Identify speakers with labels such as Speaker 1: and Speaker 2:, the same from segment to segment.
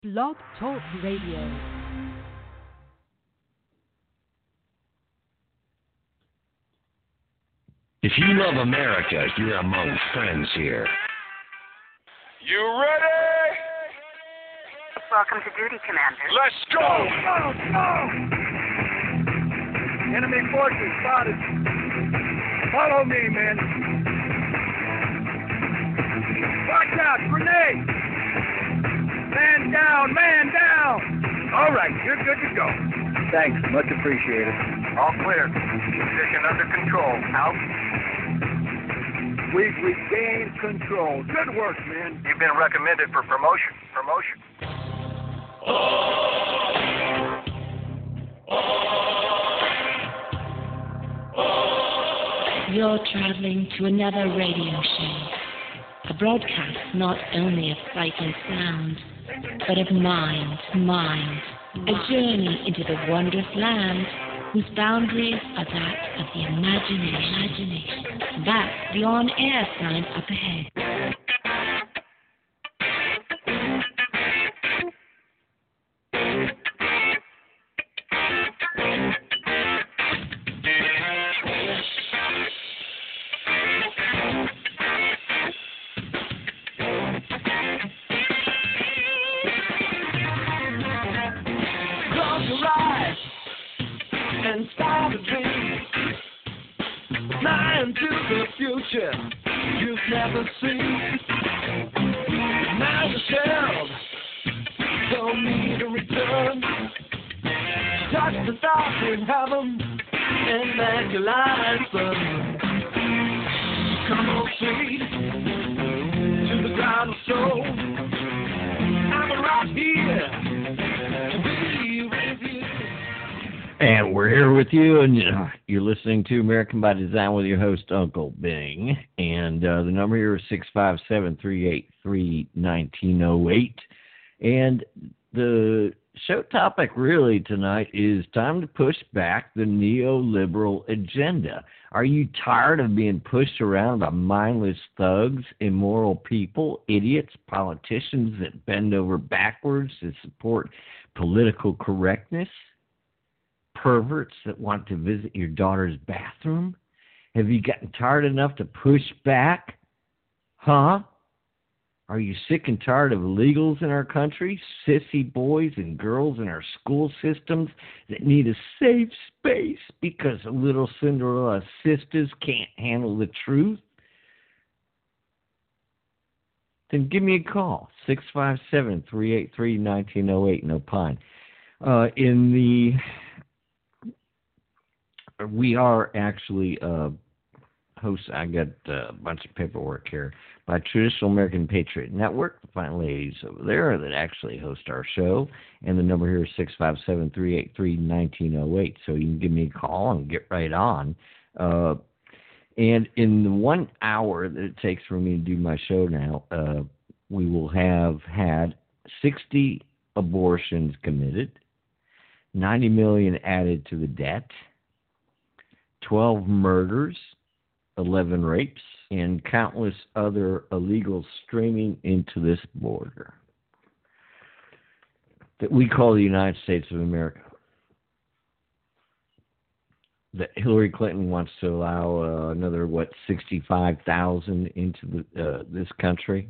Speaker 1: Blog Talk Radio.
Speaker 2: If you love America, you're among friends here.
Speaker 3: You ready?
Speaker 4: Welcome to duty, Commander.
Speaker 3: Let's go!
Speaker 5: Enemy forces spotted. Follow me, men. Watch out, grenade! Man down, man down! All right, you're good to go. Thanks, much appreciated.
Speaker 6: All clear. Position under control. Out.
Speaker 5: We've regained control. Good work, men.
Speaker 6: You've been recommended for promotion.
Speaker 7: You're traveling to another radio show. A broadcast not only of sight and sound, but of mind to mind. A journey into the wondrous land whose boundaries are that of the imagination. That's the on-air sign up ahead.
Speaker 8: You've never seen. Now the shell told me to return. Touch the stars in heaven and make your light burn. Come on, sweet, to the ground of soul. I'm right here to be with you.
Speaker 9: And we're here with you, and you're listening to American by Design with your host, Uncle Bing. And the number here is 657-383-1908. And the show topic really tonight is time to push back the neoliberal agenda. Are you tired of being pushed around by mindless thugs, immoral people, idiots, politicians that bend over backwards to support political correctness? Perverts that want to visit your daughter's bathroom? Have you gotten tired enough to push back? Huh? Are you sick and tired of illegals in our country, sissy boys and girls in our school systems that need a safe space because little Cinderella sisters can't handle the truth? Then give me a call, 657-383-1908 in Opine. We are actually hosts. I got a bunch of paperwork here by Traditional American Patriot Network, the fine ladies over there that actually host our show. And the number here is 657-383-1908. So you can give me a call and get right on. And in the 1 hour that it takes for me to do my show now, we will have had 60 abortions committed, 90 million added to the debt, 12 murders, 11 rapes, and countless other illegals streaming into this border that we call the United States of America. That Hillary Clinton wants to allow another, 65,000 into this country.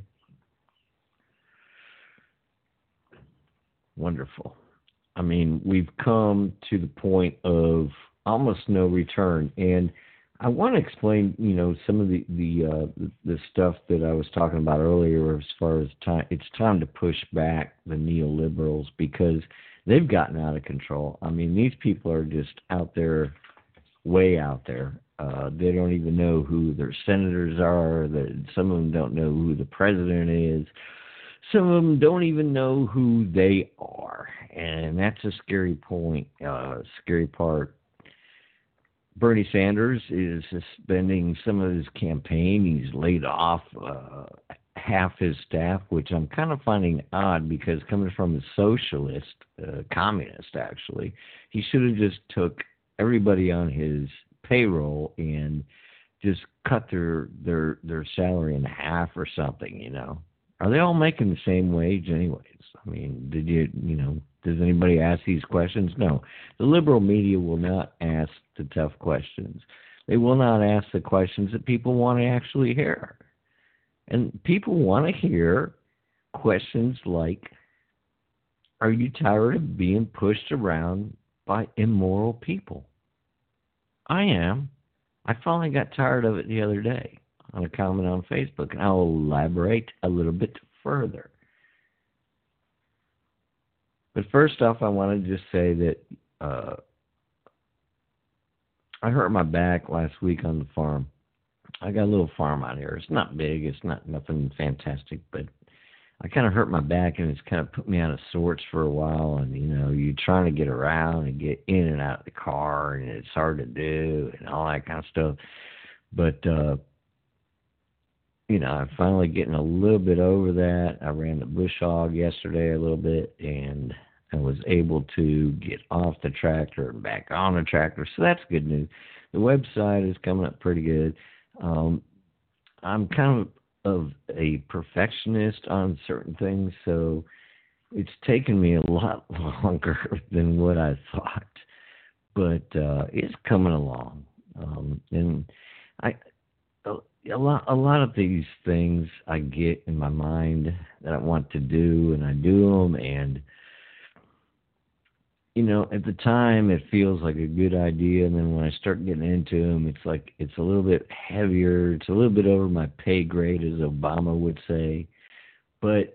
Speaker 9: Wonderful. I mean, we've come to the point of almost no return, and I want to explain, some of the stuff that I was talking about earlier as far as time. It's time to push back the neoliberals because they've gotten out of control. I mean, these people are just out there, way out there. They don't even know who their senators are. Some of them don't know who the president is. Some of them don't even know who they are, and that's a scary point, scary part. Bernie Sanders is suspending some of his campaign. He's laid off half his staff, which I'm kind of finding odd because coming from a socialist, communist actually, he should have just took everybody on his payroll and just cut their salary in half or something, Are they all making the same wage anyways? I mean, does anybody ask these questions? No. The liberal media will not ask the tough questions. They will not ask the questions that people want to actually hear. And people want to hear questions like, are you tired of being pushed around by immoral people? I am. I finally got tired of it the other day on a comment on Facebook, and I'll elaborate a little bit further. But first off, I want to just say that I hurt my back last week on the farm. I got a little farm out here. It's not big. It's not nothing fantastic, but I kind of hurt my back, and it's kind of put me out of sorts for a while. And, you're trying to get around and get in and out of the car, and it's hard to do and all that kind of stuff. But, I'm finally getting a little bit over that. I ran the bush hog yesterday a little bit, and I was able to get off the tractor and back on the tractor. So that's good news. The website is coming up pretty good. I'm kind of a perfectionist on certain things, so it's taken me a lot longer than what I thought. But it's coming along. And a lot of these things I get in my mind that I want to do, and I do them, and at the time it feels like a good idea, and then when I start getting into them, it's like it's a little bit heavier, it's a little bit over my pay grade, as Obama would say, but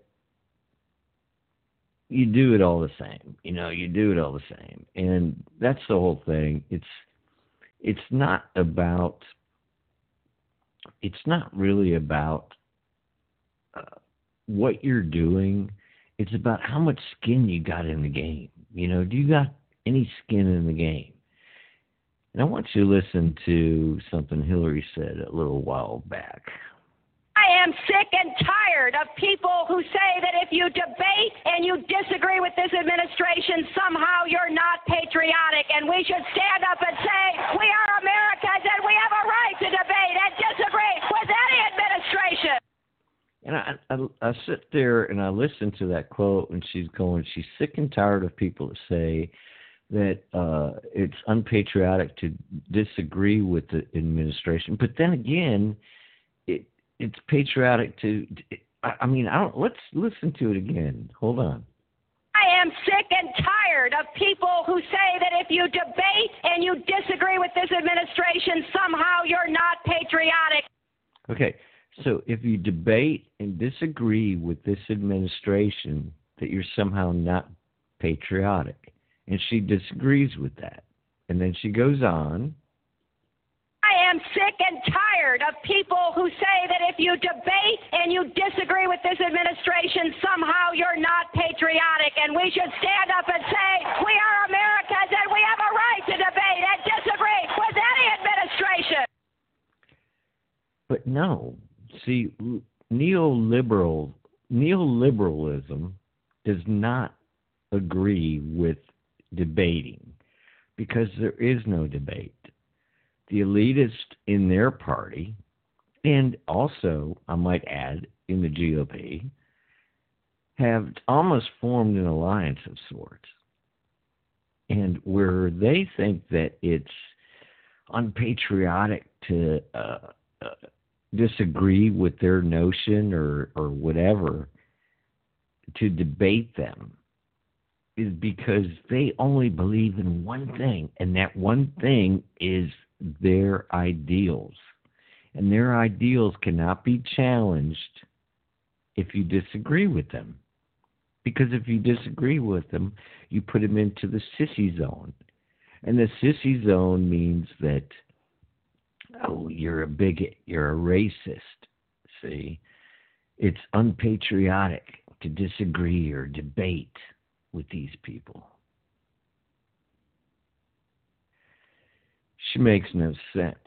Speaker 9: you do it all the same. You do it all the same, and that's the whole thing. It's not really about what you're doing. It's about how much skin you got in the game. Do you got any skin in the game? And I want you to listen to something Hillary said a little while back.
Speaker 10: I am sick and tired of people who say that if you debate and you disagree with this administration, somehow you're not patriotic. And we should stand up and say, we are Americans and we have a right to debate and disagree with any administration.
Speaker 9: And I sit there and I listen to that quote, and she's sick and tired of people that say that it's unpatriotic to disagree with the administration. But then again, it's patriotic to. Let's listen to it again. Hold on.
Speaker 10: I am sick and tired of people who say that if you debate and you disagree with this administration, somehow you're not patriotic.
Speaker 9: Okay. So if you debate and disagree with this administration, that you're somehow not patriotic. And she disagrees with that. And then she goes on.
Speaker 10: I am sick and tired of people who say that if you debate and you disagree with this administration, somehow you're not patriotic. And we should stand up and say, we are Americans and we have a right to debate and disagree with any administration.
Speaker 9: But no. See, neoliberalism does not agree with debating because there is no debate. The elitists in their party, and also, I might add, in the GOP, have almost formed an alliance of sorts. And where they think that it's unpatriotic to disagree with their notion or whatever, to debate them, is because they only believe in one thing, and that one thing is their ideals. And their ideals cannot be challenged if you disagree with them. Because if you disagree with them, you put them into the sissy zone. And the sissy zone means that, oh, you're a bigot, you're a racist. See, it's unpatriotic to disagree or debate with these people. She makes no sense.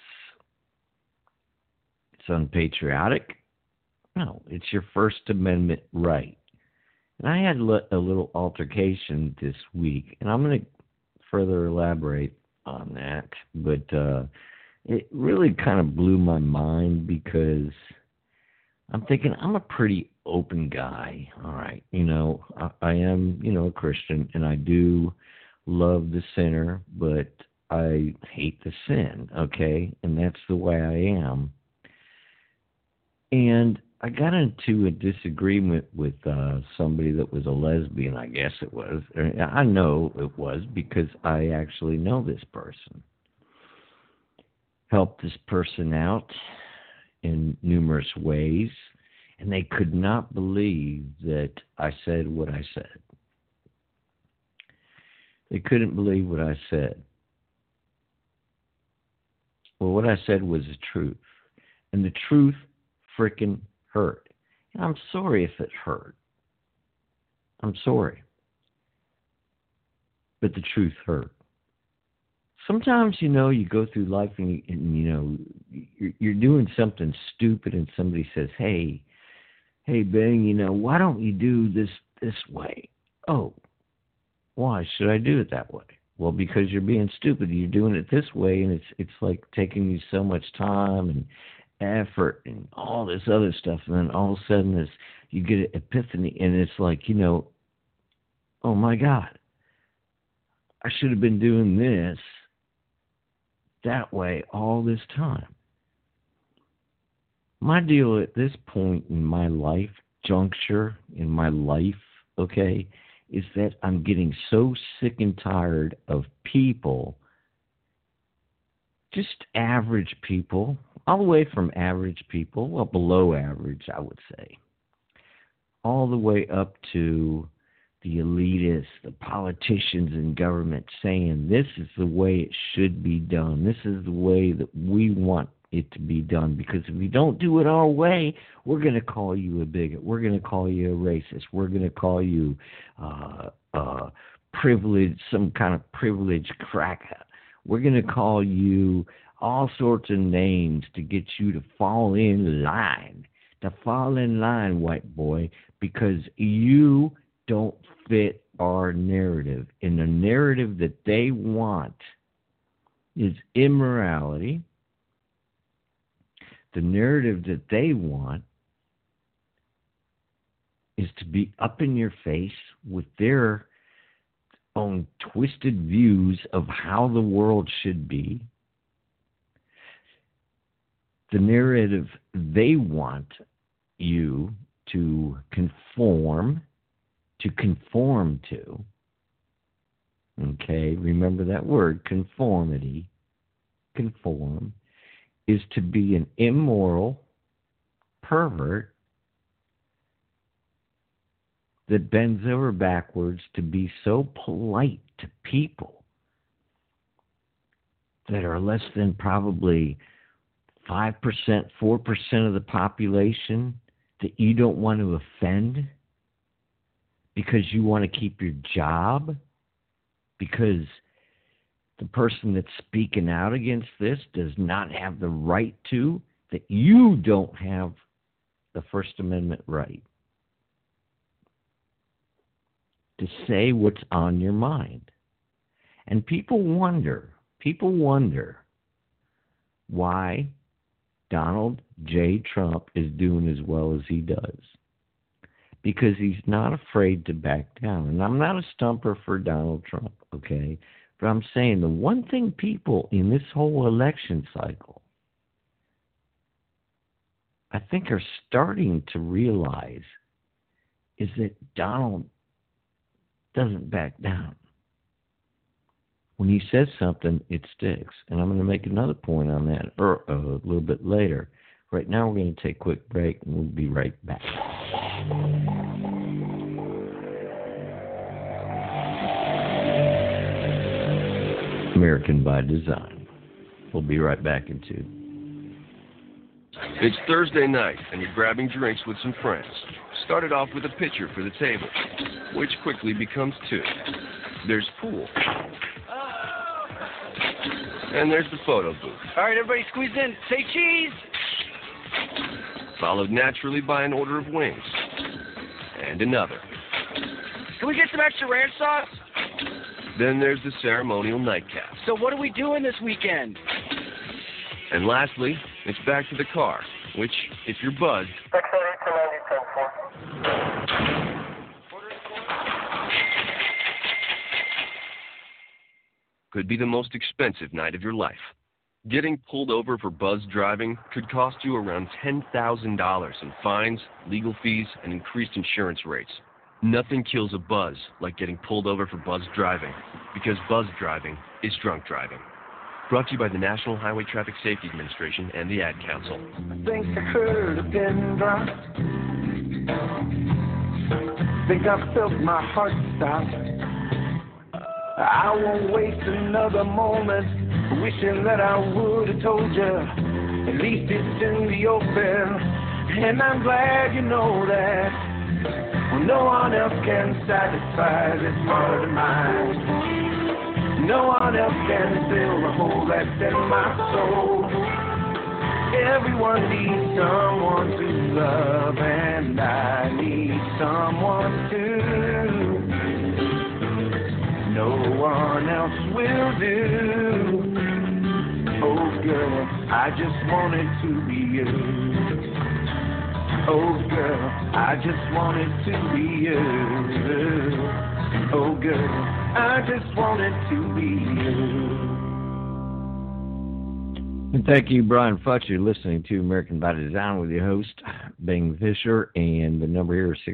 Speaker 9: It's unpatriotic? No, it's your First Amendment right. And I had a little altercation this week, and I'm going to further elaborate on that, but it really kind of blew my mind because I'm thinking I'm a pretty open guy. All right. I am, a Christian, and I do love the sinner, but I hate the sin, okay? And that's the way I am. And I got into a disagreement with somebody that was a lesbian, I guess it was. I know it was because I actually know this person. Helped this person out in numerous ways, and they could not believe that I said what I said. They couldn't believe what I said. Well, what I said was the truth, and the truth frickin' hurt. And I'm sorry if it hurt. I'm sorry. But the truth hurt. Sometimes, you go through life and you're doing something stupid and somebody says, hey, Ben, why don't you do this way? Oh, why should I do it that way? Well, because you're being stupid. You're doing it this way, and it's like taking you so much time and effort and all this other stuff, and then all of a sudden you get an epiphany, and it's like, oh my God, I should have been doing this that way all this time. My deal at this point in my life, juncture in my life, okay, is that I'm getting so sick and tired of people, just average people, all the way from average people, well, below average, I would say, all the way up to the elitists, the politicians in government saying this is the way it should be done. This is the way that we want it to be done, because if you don't do it our way, we're going to call you a bigot. We're going to call you a racist. We're going to call you privileged, some kind of privileged cracker. We're going to call you all sorts of names to get you to fall in line, white boy, because you don't fit our narrative. And the narrative that they want is immorality. The narrative that they want is to be up in your face with their own twisted views of how the world should be. The narrative they want you to conform to. Okay, remember that word, conformity. Conform is to be an immoral pervert that bends over backwards to be so polite to people that are less than probably 5%, 4% of the population that you don't want to offend because you want to keep your job, because the person that's speaking out against this does not have the right to, that you don't have the First Amendment right to say what's on your mind. And people wonder why Donald J. Trump is doing as well as he does. Because he's not afraid to back down. And I'm not a stumper for Donald Trump, okay? But I'm saying the one thing people in this whole election cycle, I think, are starting to realize is that Donald doesn't back down. When he says something, it sticks. And I'm going to make another point on that a little bit later. Right now, we're going to take a quick break, and we'll be right back. American by Design. We'll be right back in 2.
Speaker 11: It's Thursday night, and you're grabbing drinks with some friends. Started off with a pitcher for the table, which quickly becomes 2. There's pool. And there's the photo booth.
Speaker 5: All right, everybody squeeze in. Say cheese!
Speaker 11: Followed naturally by an order of wings. And another.
Speaker 5: Can we get some extra ranch sauce?
Speaker 11: Then there's the ceremonial nightcap.
Speaker 5: So what are we doing this weekend?
Speaker 11: And lastly, it's back to the car, which, if you're buzzed, could be the most expensive night of your life. Getting pulled over for buzz driving could cost you around $10,000 in fines, legal fees, and increased insurance rates. Nothing kills a buzz like getting pulled over for buzz driving, because buzz driving is drunk driving. Brought to you by the National Highway Traffic Safety Administration and the Ad Council.
Speaker 8: Think I could have been drunk. Think I felt my heart stop. I won't waste another moment wishing that I would have told you. At least it's in the open, and I'm glad you know that. Well, no one else can satisfy this heart of mine. No one else can fill the hole that's in my soul. Everyone needs someone to love, and I need someone to. No one else will do. Oh girl, I just wanted to be you. Oh girl, I just wanted to be you. Oh girl, I just wanted to be you.
Speaker 9: And thank you, Brian Futch. You're listening to American by Design with your host, Bing Fisher, and the number here is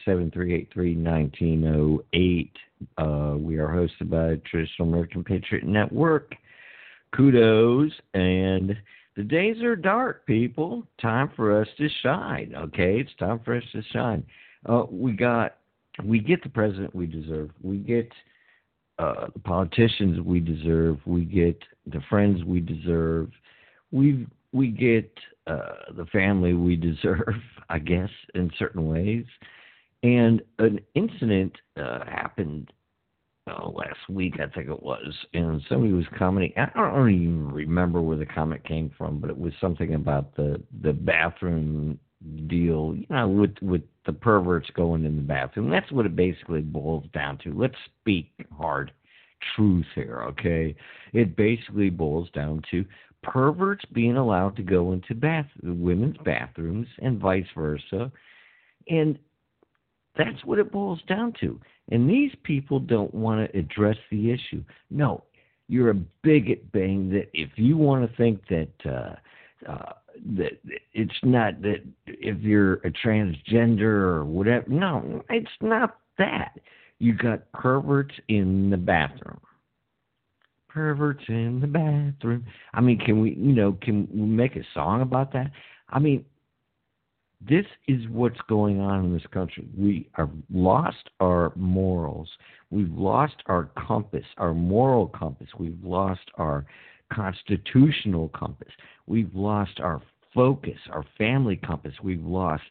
Speaker 9: 657-383-1908. We are hosted by Traditional American Patriot Network. Kudos, and the days are dark, people. Time for us to shine, okay? It's time for us to shine. We get the president we deserve. We get the politicians we deserve. We get the friends we deserve. We get the family we deserve, I guess, in certain ways. And an incident happened last week, I think it was, and somebody was commenting. I don't even remember where the comment came from, but it was something about the bathroom deal, with the perverts going in the bathroom. That's what it basically boils down to. Let's speak hard truth here, okay? It basically boils down to perverts being allowed to go into women's bathrooms and vice versa, and that's what it boils down to. And these people don't want to address the issue. No, you're a bigot, Bing, that if you want to think that that it's not that if you're a transgender or whatever. No, it's not that. You got perverts in the bathroom. Perverts in the bathroom. I mean, can we make a song about that? I mean, this is what's going on in this country. We have lost our morals. We've lost our compass, our moral compass. We've lost our constitutional compass. We've lost our focus, our family compass. We've lost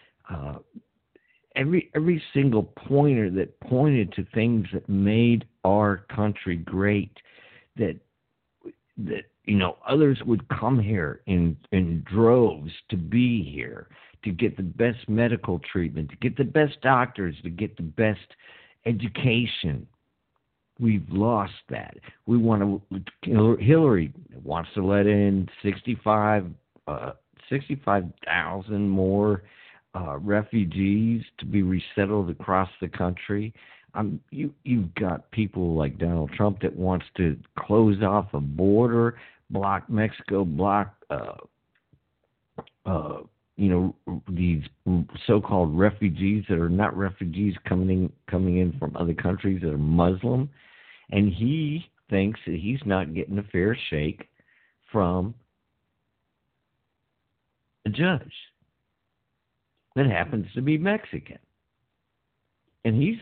Speaker 9: every single pointer that pointed to things that made our country great, that others would come here in droves to be here, to get the best medical treatment, to get the best doctors, to get the best education. We've lost that. We want to. Hillary wants to let in 65,000 more refugees to be resettled across the country. You've got people like Donald Trump that wants to close off a border, block Mexico, block these so-called refugees that are not refugees coming in from other countries that are Muslim, and he thinks that he's not getting a fair shake from a judge that happens to be Mexican, and he's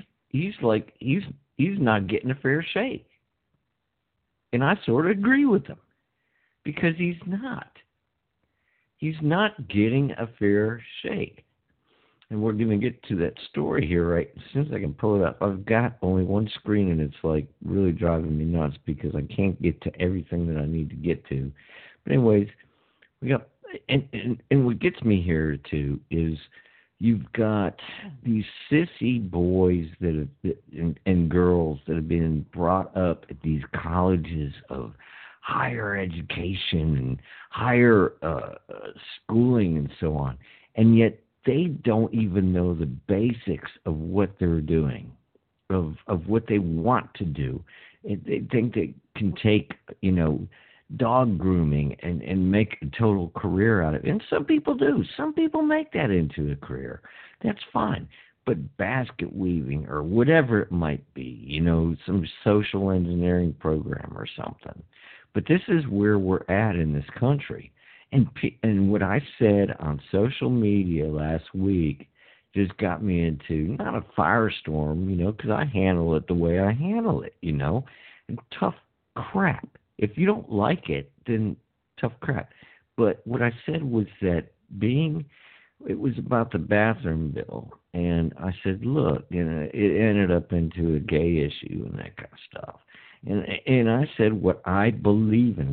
Speaker 9: not getting a fair shake, and I sort of agree with him because he's not. He's not getting a fair shake. And we're going to get to that story here right as soon as I can pull it up. I've got only one screen, and it's like really driving me nuts because I can't get to everything that I need to get to. But anyways, we got and what gets me here too is you've got these sissy boys and girls that have been brought up at these colleges of higher education and higher schooling and so on. And yet they don't even know the basics of what they're doing, of what they want to do. They think they can take, dog grooming and make a total career out of it. And some people do. Some people make that into a career. That's fine. But basket weaving or whatever it might be, some social engineering program or something. But this is where we're at in this country. And what I said on social media last week just got me into not a firestorm, because I handle it the way I handle it, and tough crap. If you don't like it, then tough crap. But what I said was that it was about the bathroom bill. And I said, look, it ended up into a gay issue and that kind of stuff. And I said what I believe in,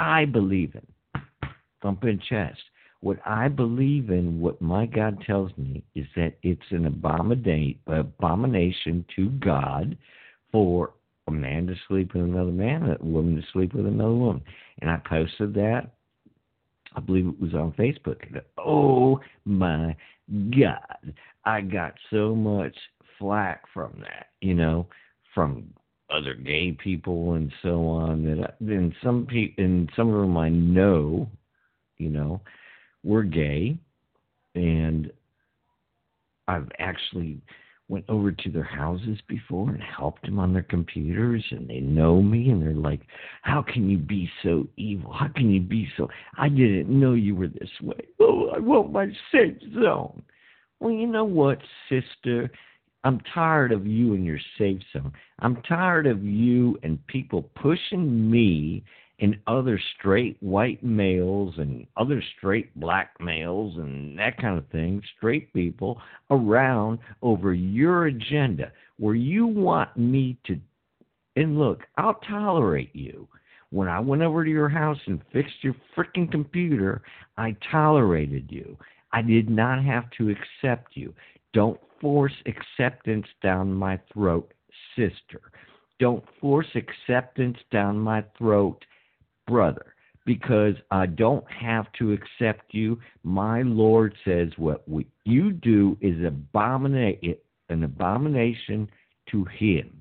Speaker 9: thumping chest. What I believe in, what my God tells me, is that it's an abomination to God for a man to sleep with another man, a woman to sleep with another woman. And I posted that. I believe it was on Facebook. Oh, my God. I got so much flack from that, from other gay people and so on. And some of them I know, were gay. And I've actually went over to their houses before and helped them on their computers, and they know me, and they're like, how can you be so evil? How can you be so... I didn't know you were this way. Oh, I want my safe zone. Well, you know what, sister? I'm tired of you and your safe zone. I'm tired of you and people pushing me and other straight white males and other straight black males and that kind of thing, straight people, around over your agenda where you want me to... And look, I'll tolerate you. When I went over to your house and fixed your freaking computer, I tolerated you. I did not have to accept you. Don't force acceptance down my throat, sister. Don't force acceptance down my throat, brother, because I don't have to accept you. My Lord says what you do is an abomination to him.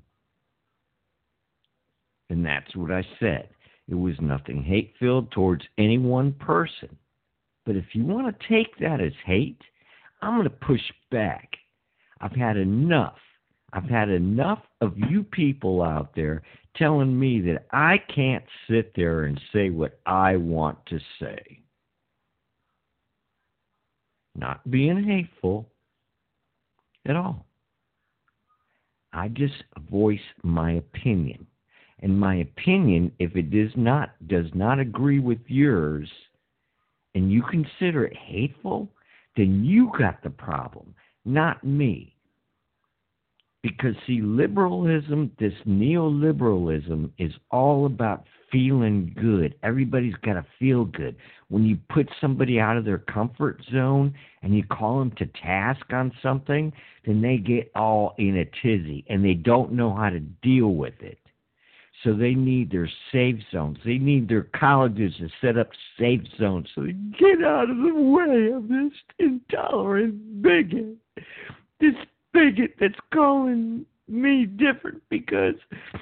Speaker 9: And that's what I said. It was nothing hate-filled towards any one person. But if you want to take that as hate, I'm going to push back. I've had enough. I've had enough of you people out there telling me that I can't sit there and say what I want to say. Not being hateful at all. I just voice my opinion. And my opinion, if it does not agree with yours, and you consider it hateful, then you got the problem, not me. Because, see, liberalism, this neoliberalism, is all about feeling good. Everybody's got to feel good. When you put somebody out of their comfort zone and you call them to task on something, then they get all in a tizzy and they don't know how to deal with it. So they need their safe zones. They need their colleges to set up safe zones so they get out of the way of this intolerant bigot. This bigot that's calling me different because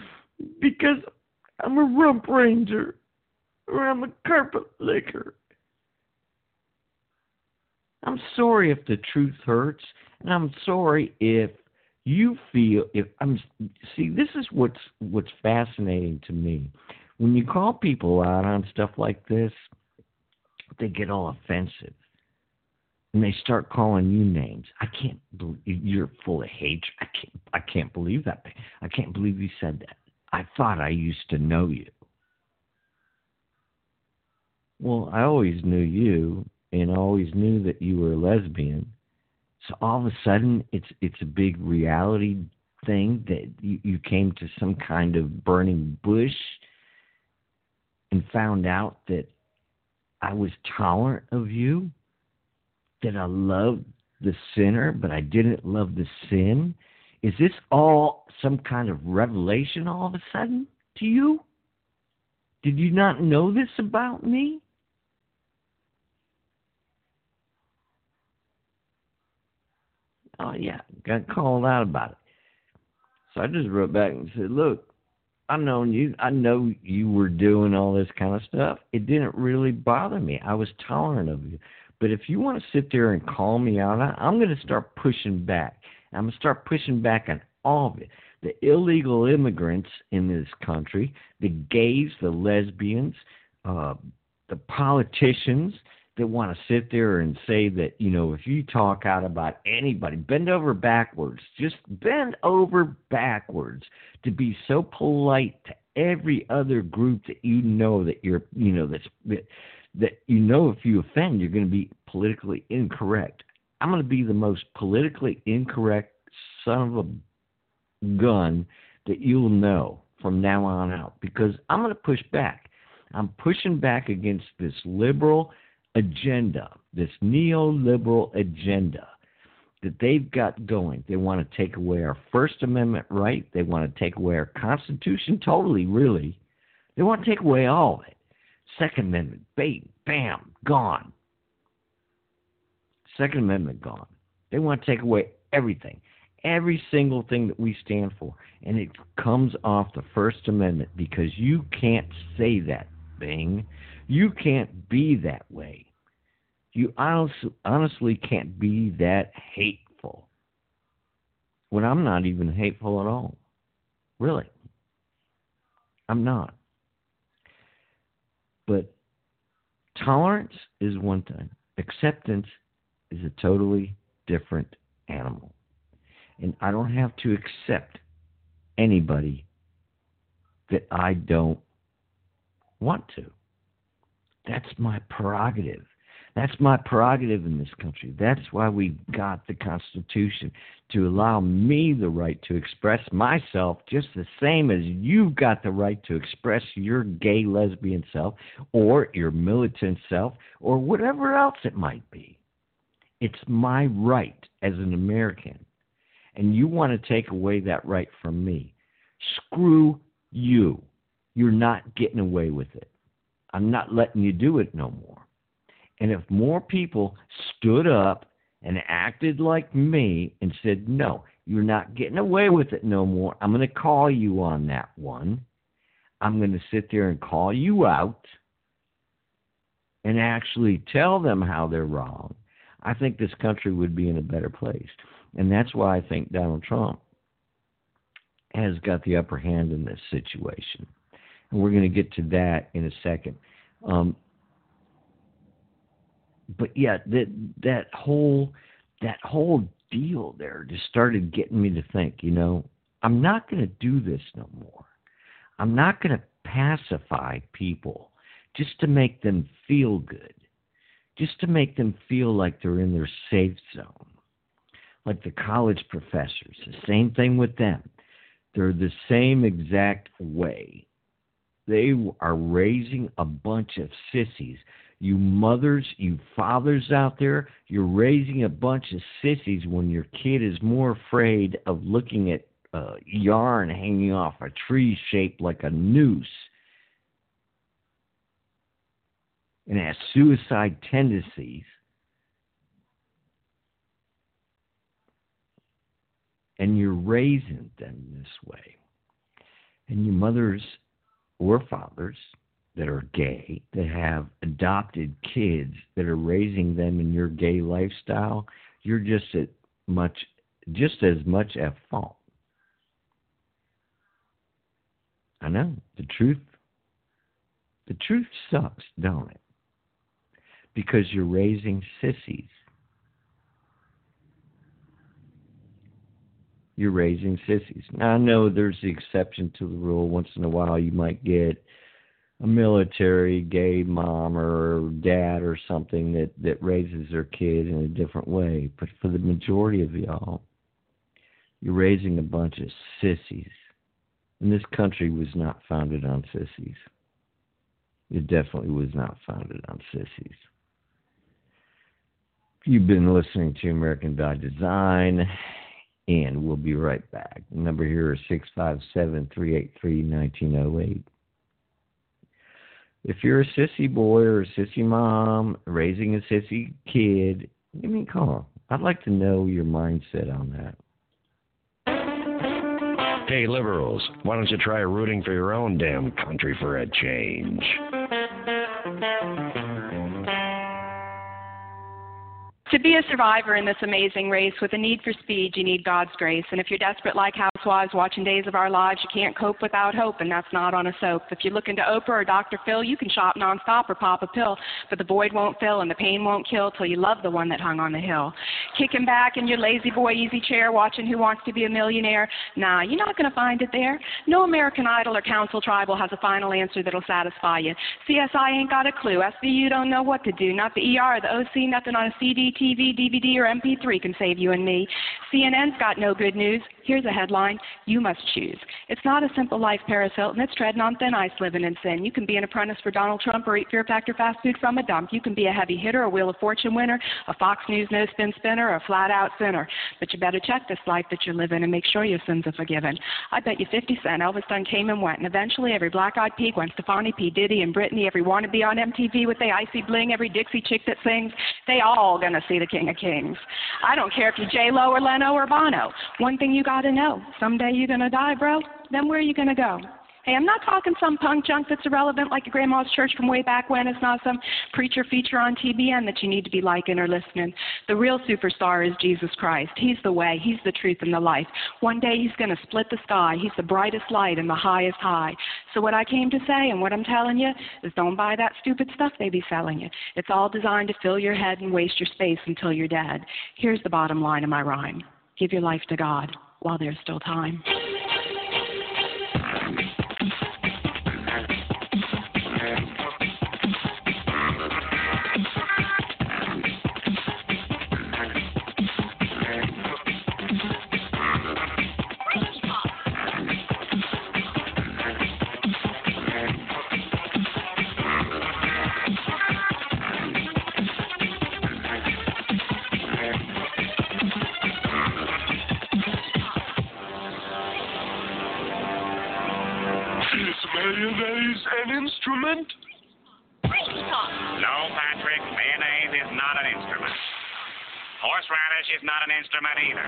Speaker 9: I'm a rump ranger or I'm a carpet licker. I'm sorry if the truth hurts, and I'm sorry if you feel this is what's fascinating to me. When you call people out on stuff like this, they get all offensive. And they start calling you names. I can't believe you're full of hate. I can't believe that. I can't believe you said that. I thought I used to know you. Well, I always knew you, and I always knew that you were a lesbian. So all of a sudden, it's a big reality thing that you came to some kind of burning bush and found out that I was tolerant of you, that I loved the sinner, but I didn't love the sin. Is this all some kind of revelation all of a sudden to you? Did you not know this about me? Oh, yeah, got called out about it. So I just wrote back and said, look, I know you were doing all this kind of stuff. It didn't really bother me. I was tolerant of you. But if you want to sit there and call me out, I'm going to start pushing back. I'm going to start pushing back on all of it. The illegal immigrants in this country, the gays, the lesbians, the politicians that want to sit there and say that, if you talk out about anybody, bend over backwards, just bend over backwards to be so polite to every other group that that you're, that if you offend, you're going to be politically incorrect. I'm going to be the most politically incorrect son of a gun that you'll know from now on out, because I'm going to push back. I'm pushing back against this liberal agenda, this neoliberal agenda that they've got going. They want to take away our First Amendment right. They want to take away our Constitution totally, really. They want to take away all of it. Second Amendment, bam, gone. Second Amendment, gone. They want to take away everything, every single thing that we stand for. And it comes off the First Amendment, because you can't say that, Bing. You can't be that way. You honestly can't be that hateful. When I'm not even hateful at all. Really. I'm not. But tolerance is one thing. Acceptance is a totally different animal. And I don't have to accept anybody that I don't want to. That's my prerogative. That's my prerogative in this country. That's why we got the Constitution, to allow me the right to express myself just the same as you've got the right to express your gay, lesbian self, or your militant self, or whatever else it might be. It's my right as an American. And you want to take away that right from me. Screw you. You're not getting away with it. I'm not letting you do it no more. And if more people stood up and acted like me and said, no, you're not getting away with it no more, I'm going to call you on that one. I'm going to sit there and call you out and actually tell them how they're wrong, I think this country would be in a better place. And that's why I think Donald Trump has got the upper hand in this situation. And we're going to get to that in a second. But yeah, that whole deal there just started getting me to think, I'm not going to do this no more. I'm not going to pacify people just to make them feel good, just to make them feel like they're in their safe zone. Like the college professors, the same thing with them. They're the same exact way. They are raising a bunch of sissies. You mothers, you fathers out there, you're raising a bunch of sissies when your kid is more afraid of looking at yarn hanging off a tree shaped like a noose and has suicide tendencies. And you're raising them this way. And your mothers or fathers that are gay, that have adopted kids that are raising them in your gay lifestyle, you're just as much at fault. I know. The truth sucks, don't it? Because you're raising sissies. You're raising sissies. Now, I know there's the exception to the rule. Once in a while, you might get a military gay mom or dad or something that raises their kid in a different way. But for the majority of y'all, you're raising a bunch of sissies. And this country was not founded on sissies. It definitely was not founded on sissies. You've been listening to American by Design, and we'll be right back. The number here is 657-383-1908. if you're a sissy boy or a sissy mom raising a sissy kid, give me a call. I'd like to know your mindset on that.
Speaker 2: Hey, liberals, why don't you try rooting for your own damn country for a change?
Speaker 12: To be a survivor in this amazing race with a need for speed, you need God's grace. And if you're desperate like housewives watching Days of Our Lives, you can't cope without hope, and that's not on a soap. If you're looking to Oprah or Dr. Phil, you can shop nonstop or pop a pill, but the void won't fill and the pain won't kill till you love the one that hung on the hill. Kicking back in your lazy boy easy chair, watching Who Wants to Be a Millionaire, nah, you're not going to find it there. No American Idol or Council Tribal has a final answer that'll satisfy you. CSI ain't got a clue. SVU don't know what to do. Not the ER, the OC, nothing on a CD, TV, DVD, or MP3 can save you and me. CNN's got no good news. Here's a headline: you must choose. It's not a simple life, Paris Hilton. It's treading on thin ice, living in sin. You can be an apprentice for Donald Trump or eat Fear Factor fast food from a dump. You can be a heavy hitter, a Wheel of Fortune winner, a Fox News no-spin spinner, or a flat-out sinner. But you better check this life that you're living and make sure your sins are forgiven. I bet you 50 Cent, Elvis done came and went, and eventually every black-eyed pea, Gwen Stefani, P. Diddy, and Britney, every wannabe on MTV with their icy bling, every Dixie chick that sings, they all gonna see the King of Kings. I don't care if you're J-Lo or Leno or Bono. One thing you gotta know, someday you're gonna die, bro. Then where are you gonna go? Hey, I'm not talking some punk junk that's irrelevant like your grandma's church from way back when. It's not some preacher feature on TBN that you need to be liking or listening. The real superstar is Jesus Christ. He's the way, He's the truth, and the life. One day He's going to split the sky. He's the brightest light and the highest high. So what I came to say and what I'm telling you is don't buy that stupid stuff they be selling you. It's all designed to fill your head and waste your space until you're dead. Here's the bottom line of my rhyme. Give your life to God while there's still time.
Speaker 3: Mayonnaise an instrument?
Speaker 13: No, Patrick, mayonnaise is not an instrument. Horseradish is not an instrument either.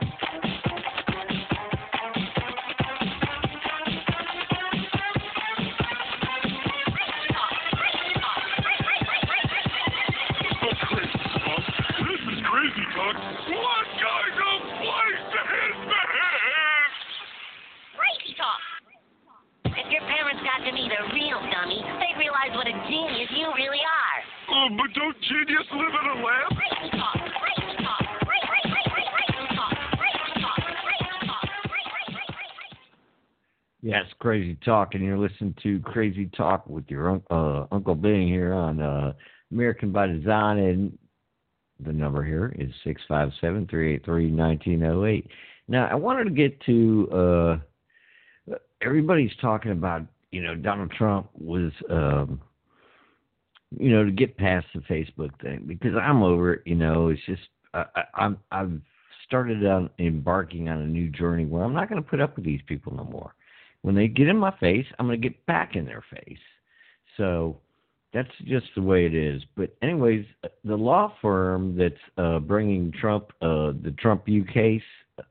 Speaker 3: This is Crazy Talk. What kind of place is this?
Speaker 14: Crazy Talk. If your parents got to meet a real dummy, they'd realize what a genius you really are.
Speaker 3: But don't genius live in a lab?
Speaker 14: Crazy Talk. Crazy Talk. Crazy Talk.
Speaker 9: Yes, Crazy Talk, and you're listening to Crazy Talk with your Uncle Bing here on American by Design, and the number here is 657-383-1908. Now, I wanted to get to, everybody's talking about, Donald Trump was, to get past the Facebook thing, because I'm over it, it's just, I've started on embarking on a new journey where I'm not going to put up with these people no more. When they get in my face, I'm going to get back in their face. So that's just the way it is. But anyways, the law firm that's bringing Trump, the Trump U case,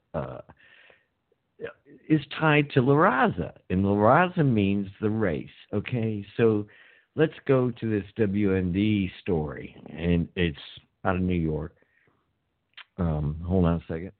Speaker 9: is tied to La Raza. And La Raza means the race. Okay, so let's go to this WND story. And it's out of New York. Hold on a second.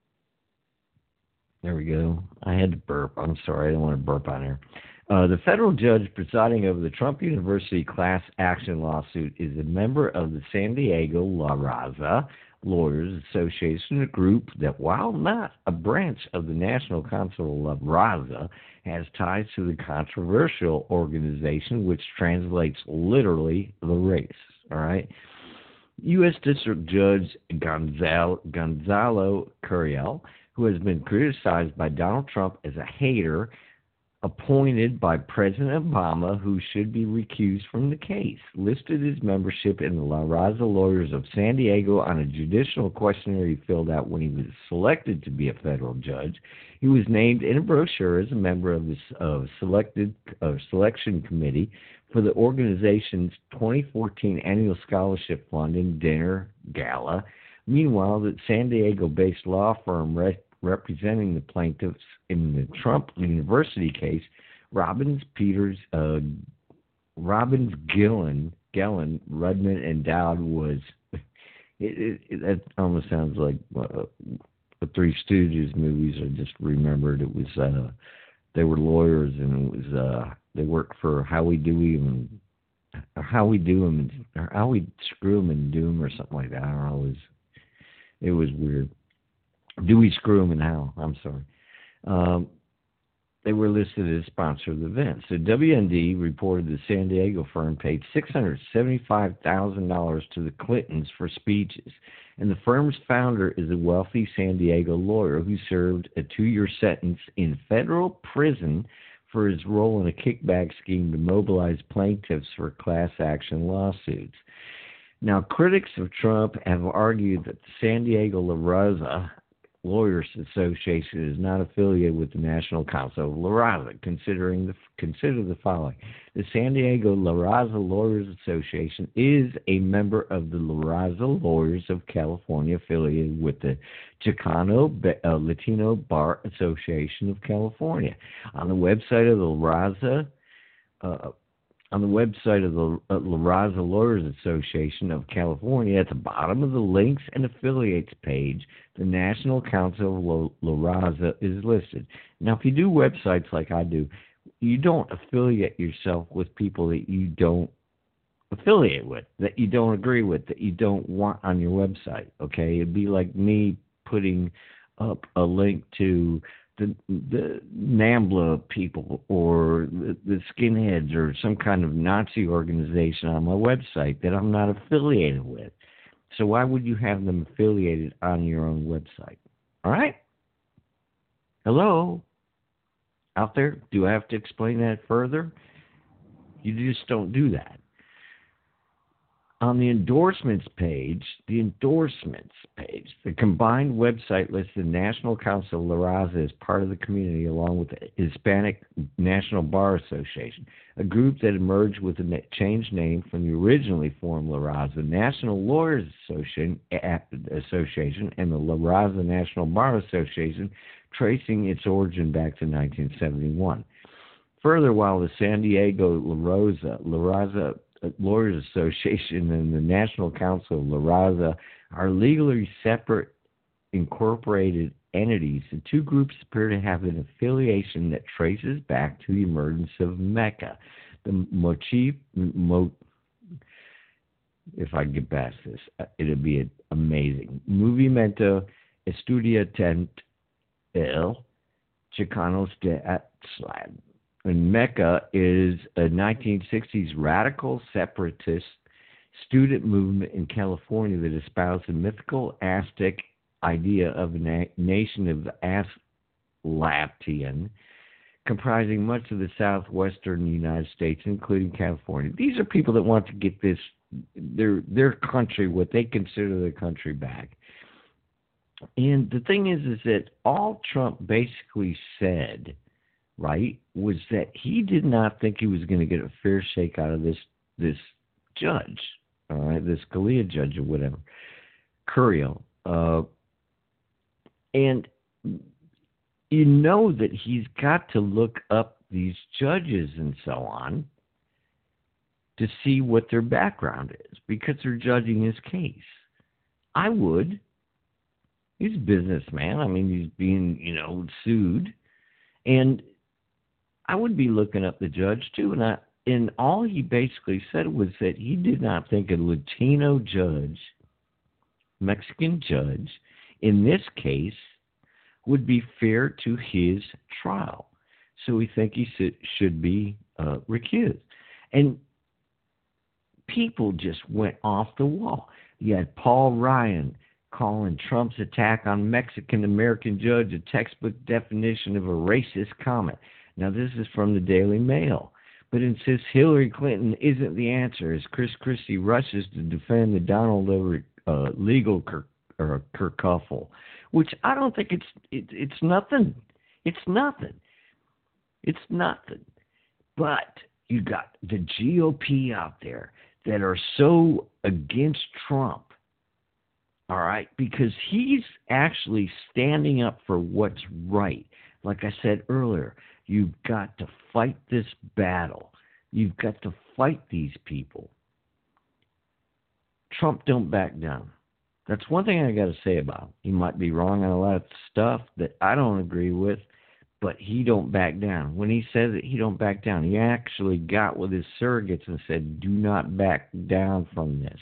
Speaker 9: There we go. I had to burp. I'm sorry. I didn't want to burp on here. The federal judge presiding over the Trump University class action lawsuit is a member of the San Diego La Raza Lawyers Association, a group that, while not a branch of the National Council of La Raza, has ties to the controversial organization, which translates literally the race. All right. U.S. District Judge Gonzalo Curiel, who has been criticized by Donald Trump as a hater, appointed by President Obama, who should be recused from the case, listed his membership in the La Raza Lawyers of San Diego on a judicial questionnaire he filled out when he was selected to be a federal judge. He was named in a brochure as a member of the selection committee for the organization's 2014 annual scholarship fund and dinner gala. Meanwhile, the San Diego-based law firm representing the plaintiffs in the Trump University case, Robbins, Gillen, Rudman, and Dowd was. That almost sounds like the Three Stooges movies. I just remembered it was. They were lawyers, and it was. They worked for Howie Dewey or Howie Screw 'em and Doom or something like that. I don't know. It was weird. Dewey, Screw 'em, and How. I'm sorry. They were listed as sponsor of the event. So WND reported the San Diego firm paid $675,000 to the Clintons for speeches. And the firm's founder is a wealthy San Diego lawyer who served a 2-year sentence in federal prison for his role in a kickback scheme to mobilize plaintiffs for class action lawsuits. Now, critics of Trump have argued that the San Diego La Raza Lawyers Association is not affiliated with the National Council of La Raza. Consider the following. The San Diego La Raza Lawyers Association is a member of the La Raza Lawyers of California, affiliated with the Chicano Latino Bar Association of California. On the website of the La Raza Lawyers Association of California, at the bottom of the links and affiliates page, the National Council of La Raza is listed. Now, if you do websites like I do, you don't affiliate yourself with people that you don't affiliate with, that you don't agree with, that you don't want on your website, okay? It'd be like me putting up a link to the NAMBLA people or the skinheads or some kind of Nazi organization on my website that I'm not affiliated with. So why would you have them affiliated on your own website? All right? Hello? Out there? Do I have to explain that further? You just don't do that. On the endorsements page, the combined website lists the National Council of La Raza as part of the community, along with the Hispanic National Bar Association, a group that emerged with a changed name from the originally formed La Raza National Lawyers Association and the La Raza National Bar Association, tracing its origin back to 1971. Further, while the San Diego La Raza Lawyers Association and the National Council of La Raza are legally separate incorporated entities, the two groups appear to have an affiliation that traces back to the emergence of Mecca. If I get past this, it'll be amazing. Movimiento Estudiantil Chicanos de Aztlán. And Mecca is a 1960s radical separatist student movement in California that espoused the mythical Aztec idea of a nation of the Aztlan, comprising much of the southwestern United States, including California. These are people that want to get their country, what they consider their country, back. And the thing is that all Trump basically said, right, was that he did not think he was going to get a fair shake out of this judge, all right, this Scalia judge or whatever, Curiel. And you know that he's got to look up these judges and so on to see what their background is, because they're judging his case. I would. He's a businessman. I mean, he's being, sued. And I would be looking up the judge, too. And all he basically said was that he did not think a Latino judge, Mexican judge, in this case, would be fair to his trial. So we think he should be recused. And people just went off the wall. You had Paul Ryan calling Trump's attack on Mexican-American judge a textbook definition of a racist comment. Now, this is from the Daily Mail. But it says Hillary Clinton isn't the answer as Chris Christie rushes to defend the Donald legal kerfuffle, which I don't think it's nothing. It's nothing. It's nothing. But you got the GOP out there that are so against Trump, all right, because he's actually standing up for what's right. Like I said earlier, you've got to fight this battle. You've got to fight these people. Trump don't back down. That's one thing I got to say about him. He might be wrong on a lot of stuff that I don't agree with, but he don't back down. When he says it, he don't back down. He actually got with his surrogates and said, do not back down from this,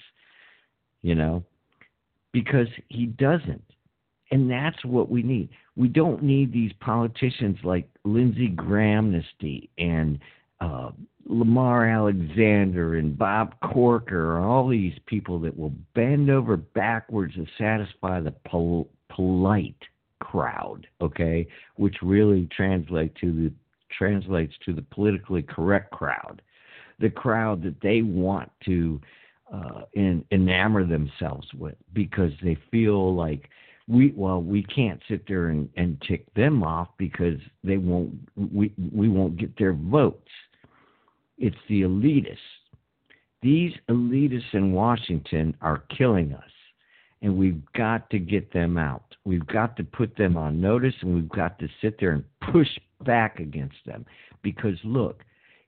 Speaker 9: because he doesn't. And that's what we need. We don't need these politicians like Lindsey Graham and Lamar Alexander and Bob Corker and all these people that will bend over backwards to satisfy the polite crowd, okay, which really translates to the politically correct crowd, the crowd that they want to enamor themselves with because they feel like we can't sit there and tick them off because we won't get their votes. It's the elitists. These elitists in Washington are killing us, and we've got to get them out. We've got to put them on notice, and we've got to sit there and push back against them. Because look,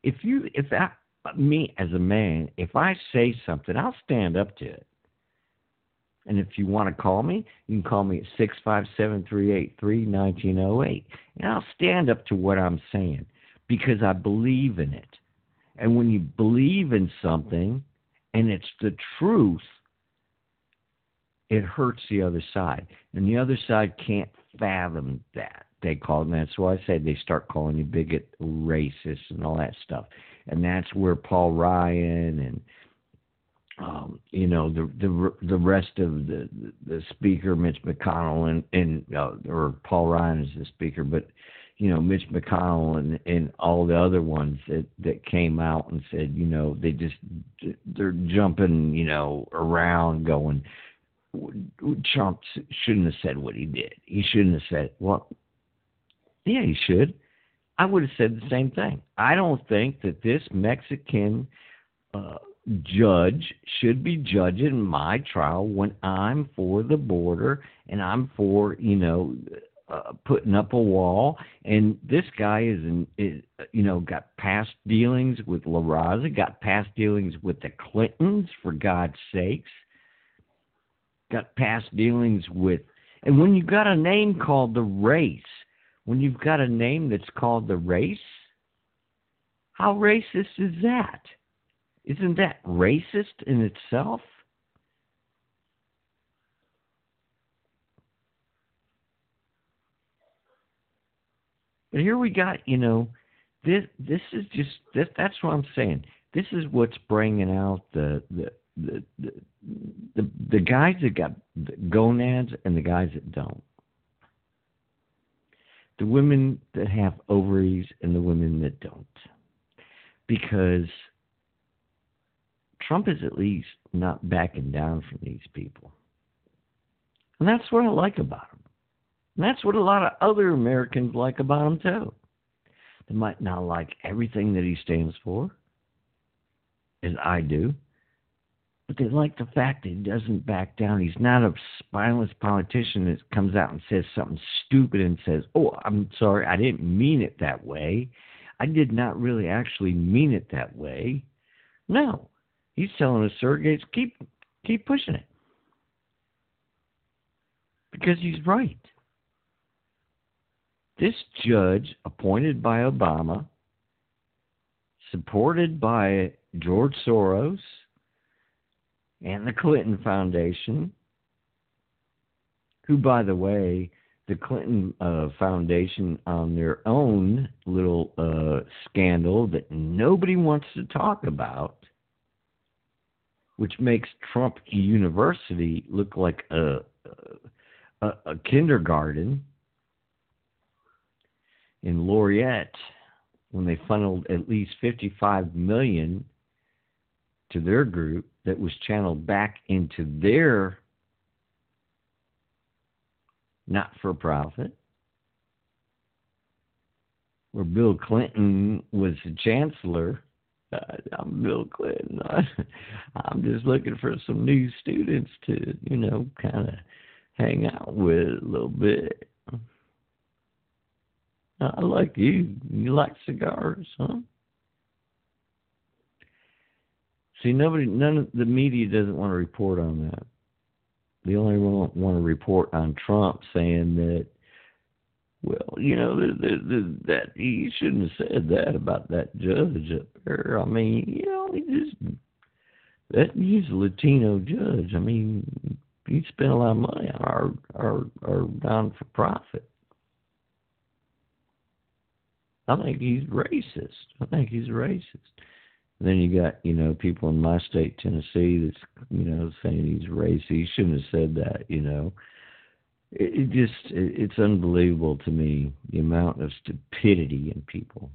Speaker 9: me as a man, if I say something, I'll stand up to it. And if you want to call me, you can call me at 657-383-1908. And I'll stand up to what I'm saying because I believe in it. And when you believe in something and it's the truth, it hurts the other side. And the other side can't fathom that. They call it, and that's why I say they start calling you bigot, racist, and all that stuff. And that's where Paul Ryan and the rest of the speaker, Mitch McConnell, or Paul Ryan is the speaker, but Mitch McConnell and all the other ones that came out and said, they're jumping, around going, Trump shouldn't have said what he did. He shouldn't have said, well, yeah, he should. I would have said the same thing. I don't think that this Mexican judge should be judging my trial when I'm for the border and I'm for, putting up a wall. And this guy is got past dealings with La Raza, got past dealings with the Clintons, for God's sakes. Got past dealings with, and when you've got a name called the race, when you've got a name that's called the race, how racist is that? Isn't that racist in itself? But here we got, this is just, that's what I'm saying. This is what's bringing out the guys that got gonads and the guys that don't. The women that have ovaries and the women that don't. Because Trump is at least not backing down from these people. And that's what I like about him. And that's what a lot of other Americans like about him, too. They might not like everything that he stands for, as I do, but they like the fact that he doesn't back down. He's not a spineless politician that comes out and says something stupid and says, oh, I'm sorry, I didn't mean it that way. I did not really actually mean it that way. No. He's telling the surrogates, keep pushing it. Because he's right. This judge, appointed by Obama, supported by George Soros and the Clinton Foundation, who, by the way, the Clinton Foundation on their own little scandal that nobody wants to talk about, which makes Trump University look like a kindergarten in Laureate, when they funneled at least $55 million to their group that was channeled back into their not-for-profit, where Bill Clinton was the chancellor. I'm Bill Clinton. I'm just looking for some new students to, kind of hang out with a little bit. I like you. You like cigars, huh? See, none of the media doesn't want to report on that. They only want to report on Trump saying that, well, that he shouldn't have said that about that judge up there. I mean, he's a Latino judge. I mean, he spent a lot of money on our non-for-profit. I think he's racist. And then you got, people in my state, Tennessee, that's, saying he's racist. He shouldn't have said that, It's unbelievable to me, the amount of stupidity in people.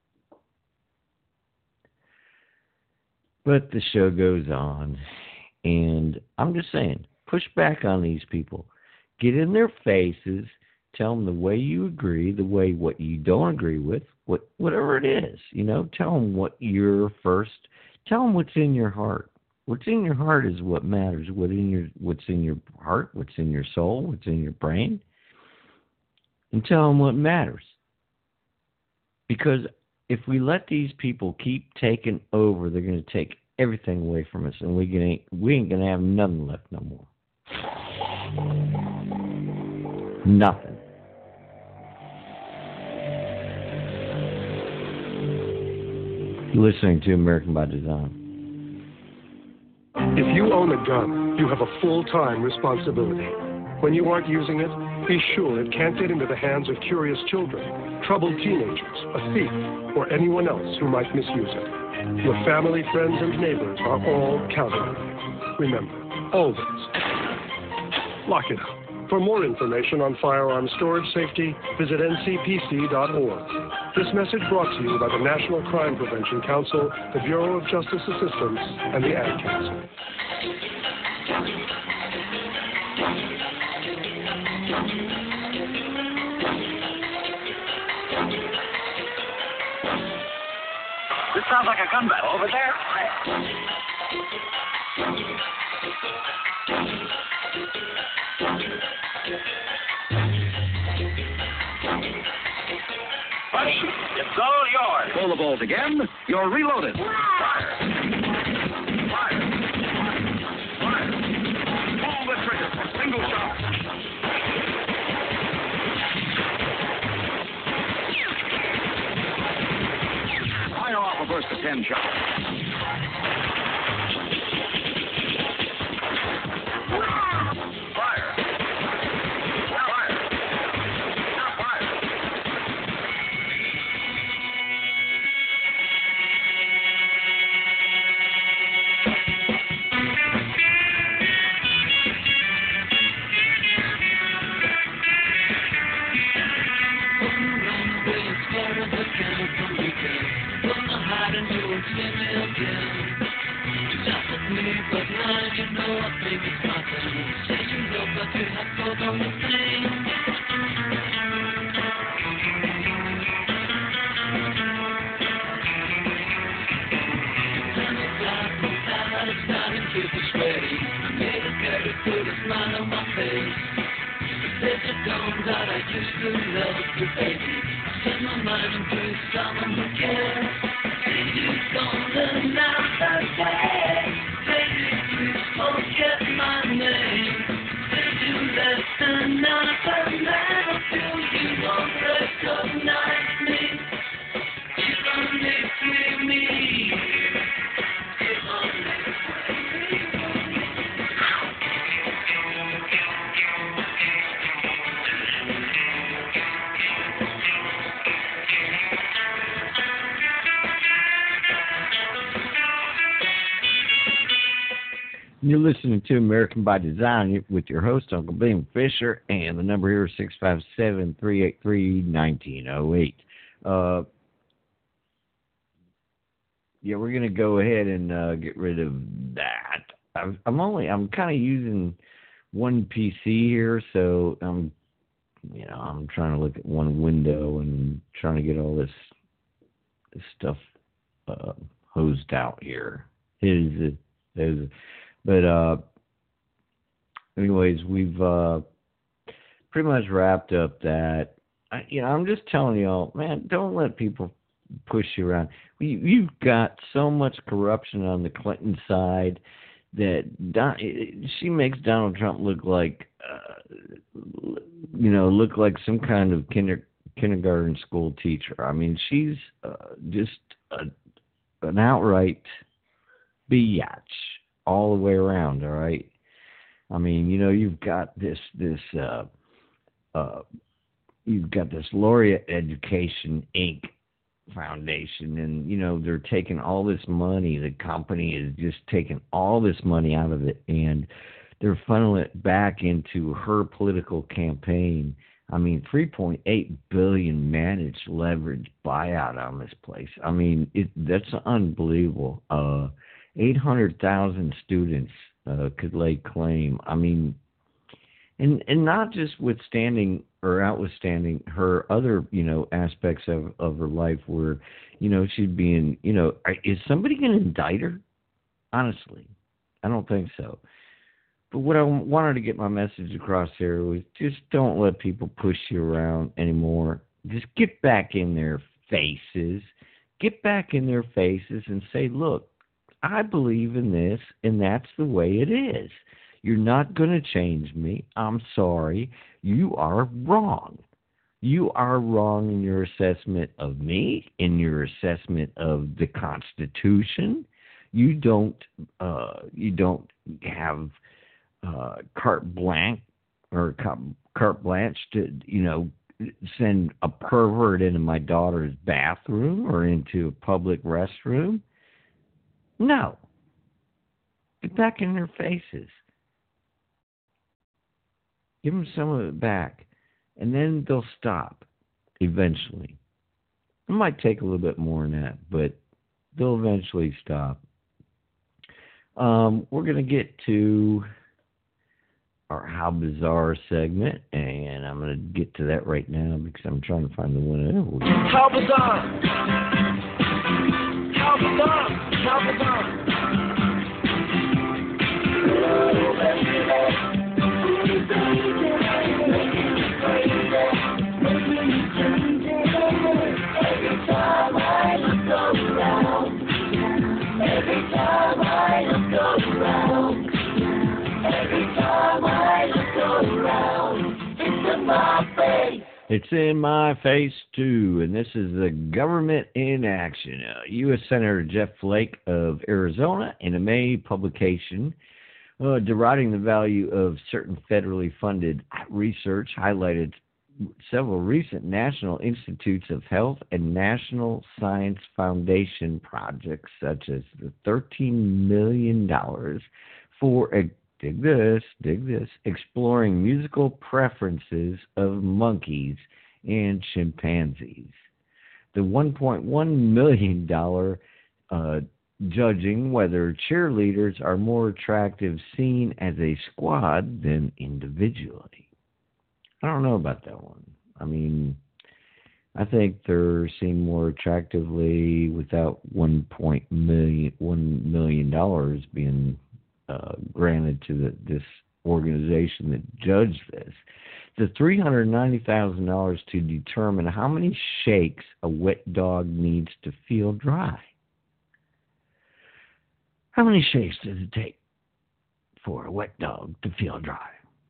Speaker 9: But the show goes on, and I'm just saying, push back on these people. Get in their faces, tell them the way you agree, what you don't agree with, whatever it is, tell them tell them what's in your heart. What's in your heart is what matters. What's in your heart, what's in your soul, what's in your brain, and tell them what matters. Because if we let these people keep taking over, they're going to take everything away from us, and we ain't going to have nothing left no more. Nothing. You're listening to American by Design.
Speaker 15: If you own a gun, you have a full-time responsibility. When you aren't using it, be sure it can't get into the hands of curious children, troubled teenagers, a thief, or anyone else who might misuse it. Your family, friends, and neighbors are all counting on you. Remember, always lock it up. For more information on firearm storage safety, visit ncpc.org. This message brought to you by the National Crime Prevention Council, the Bureau of Justice Assistance, and the Ad Council.
Speaker 5: This sounds like a gun battle over there. Buddy, it's all yours.
Speaker 16: Pull the bolt again. You're reloaded.
Speaker 5: Fire. Fire. Fire. Pull the trigger. Single shot.
Speaker 16: Fire off a burst of 10 shots.
Speaker 5: Fire.
Speaker 9: You're listening to American by Design with your host, Uncle Beam Fisher, and the number here is 657-383-1908. we're gonna go ahead and get rid of that. I'm kind of using one PC here, so I'm trying to look at one window and trying to get all this stuff hosed out here. But anyways, we've pretty much wrapped up that. I'm just telling y'all, man, don't let people push you around. You've got so much corruption on the Clinton side that she makes Donald Trump look like some kind of kindergarten school teacher. I mean, she's just an outright biatch all the way around. All right. I mean, you've got this Laureate Education Inc. Foundation, and they're taking all this money. The company is just taking all this money out of it, and they're funneling it back into her political campaign. I mean, $3.8 billion managed leverage buyout on this place. I mean, that's unbelievable. 800,000 students could lay claim. I mean, and not just outwithstanding her other, aspects of her life where, she's being, is somebody going to indict her? Honestly, I don't think so. But what I wanted to get my message across here was just don't let people push you around anymore. Just get back in their faces. Get back in their faces and say, look, I believe in this, and that's the way it is. You're not going to change me. I'm sorry. You are wrong. You are wrong in your assessment of me, in your assessment of the Constitution. You don't have carte blanche to send a pervert into my daughter's bathroom or into a public restroom. No. Get back in their faces. Give them some of it back, and then they'll stop eventually. It might take a little bit more than that, but they'll eventually stop. We're going to get to our How Bizarre segment, and I'm going to get to that right now because I'm trying to find the one.
Speaker 8: How bizarre! How bizarre! How bizarre! Every time I look around, every time I look around, every time I look around, it's in my face.
Speaker 9: It's in my face, too, and this is the government in action. U.S. Senator Jeff Flake of Arizona, in a May publication, deriding the value of certain federally funded research, highlighted several recent National Institutes of Health and National Science Foundation projects, such as the $13 million for, dig this, exploring musical preferences of monkeys and chimpanzees. The $1.1 million judging whether cheerleaders are more attractive seen as a squad than individually. I don't know about that one. I mean, I think they're seen more attractively without $1 million being granted to this organization that judged this. The $390,000 to determine how many shakes a wet dog needs to feel dry. How many shakes does it take for a wet dog to feel dry?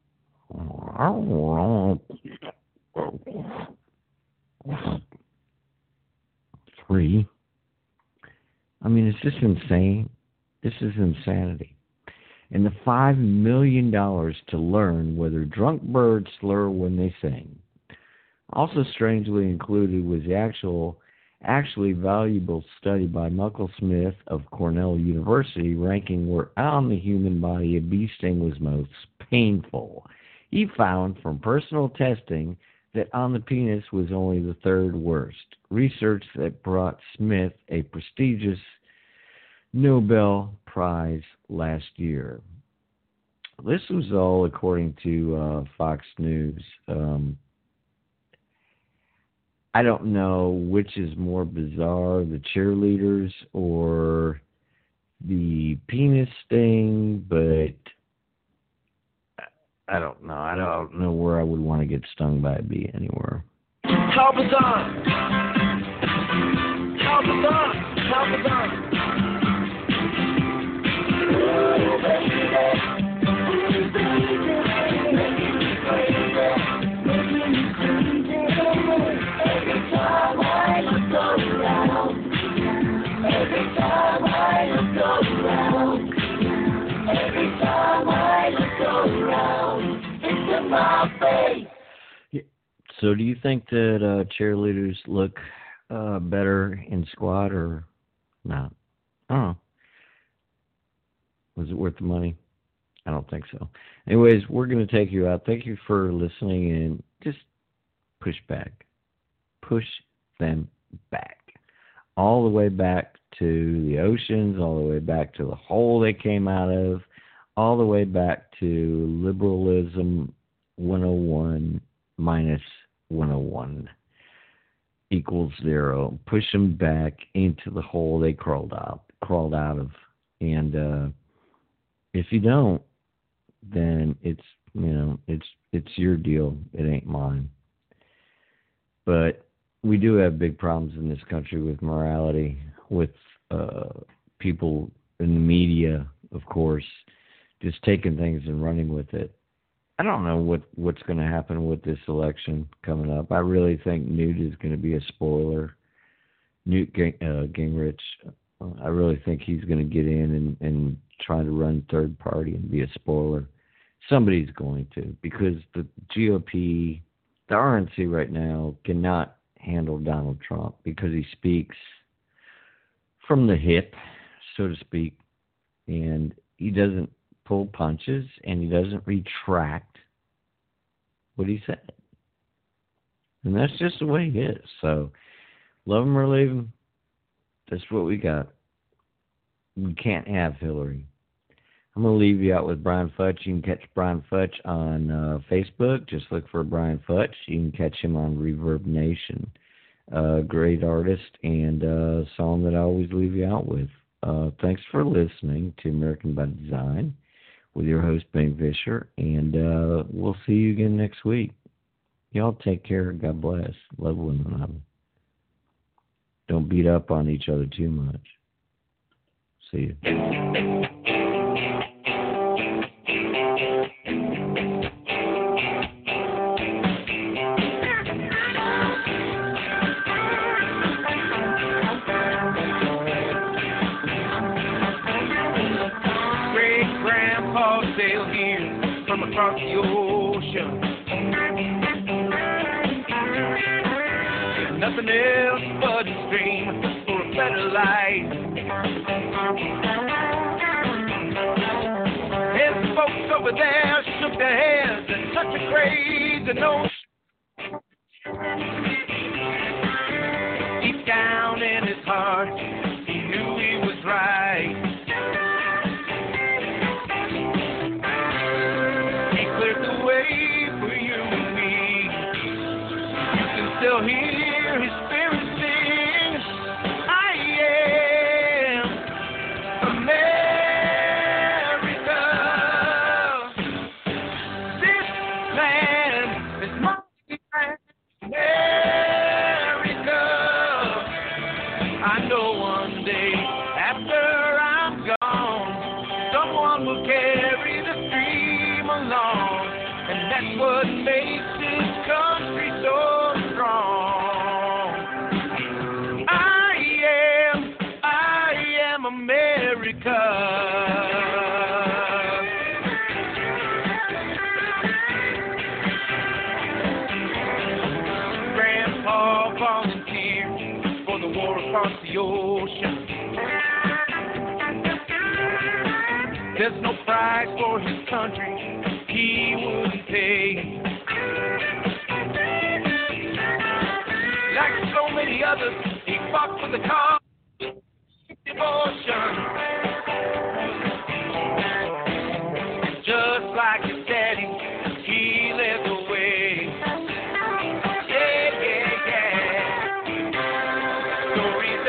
Speaker 9: 3. I mean, it's just insane. This is insanity. And the $5 million to learn whether drunk birds slur when they sing. Also strangely included was the actually valuable study by Michael Smith of Cornell University ranking where on the human body a bee sting was most painful. He found from personal testing that on the penis was only the third worst. Research that brought Smith a prestigious Nobel Prize last year. This was all according to Fox News. I don't know which is more bizarre, the cheerleaders or the penis thing, but I don't know. I don't know where I would want to get stung by a bee anywhere.
Speaker 8: Help us on! Help us on! Help us on! Every time I look around, every time I look around, every time I look around, it's in my face.
Speaker 9: So do you think that cheerleaders look better in squat or not? I don't know. Was it worth the money? I don't think so. Anyways, we're going to take you out. Thank you for listening, and just push back. Push them back. All the way back to the oceans, all the way back to the hole they came out of, all the way back to liberalism 101 minus 101 equals 0. Push them back into the hole they crawled out of. And if you don't, then it's your deal. It ain't mine. But we do have big problems in this country with morality, with people in the media, of course, just taking things and running with it. I don't know what's going to happen with this election coming up. I really think Newt is going to be a spoiler. Newt Gingrich, I really think he's going to get in and try to run third party and be a spoiler. Somebody's going to, because the GOP, the RNC right now cannot handle Donald Trump because he speaks from the hip, so to speak, and he doesn't pull punches and he doesn't retract what he said. And that's just the way he is. So, love him or leave him. That's what we got. We can't have Hillary. I'm going to leave you out with Brian Futch. You can catch Brian Futch on Facebook. Just look for Brian Futch. You can catch him on Reverb Nation. Great artist and a song that I always leave you out with. Thanks for listening to American by Design with your host, Ben Fisher. And we'll see you again next week. Y'all take care. God bless. Love one another. Don't beat up on each other too much. See you.
Speaker 8: Sailed here from across the ocean. There's nothing else but a stream for a better life. And the folks over there shook their heads at such a crazy notion. Deep down in his heart, he knew he was right. Still hear his spirit sing, I am America. This land is my land, America. I know one day after I'm gone, someone will carry the stream along, and that's what makes this country so America. Grandpa volunteered for the war across the ocean. There's no price for his country he wouldn't pay. Like so many others, he fought for the cause. Devotion.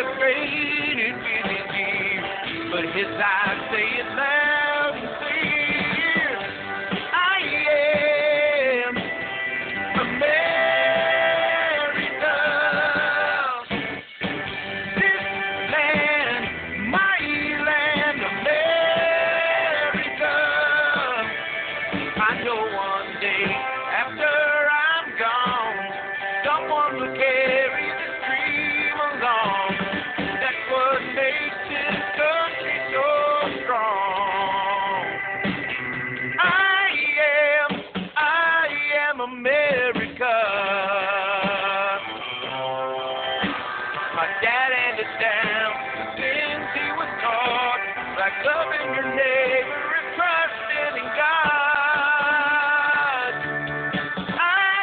Speaker 8: faded with his years, but his eyes say it loud and clear. I am America. This land, my land, America. I know one day after I'm gone, someone will carry this dream along. That's what makes this country so strong. I am America. My dad handed down the things he was taught, like loving your neighbor and trusting in God. I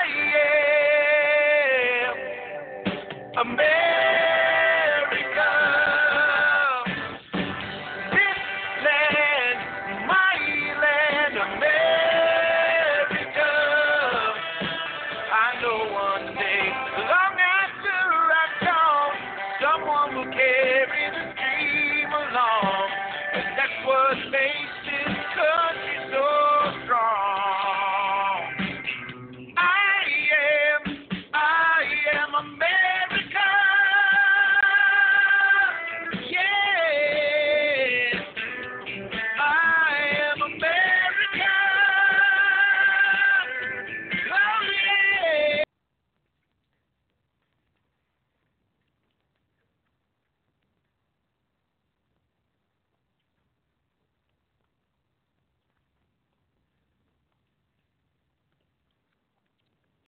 Speaker 8: am America. This land, my land, America. I know one day, long after I'm gone, someone will carry this dream along.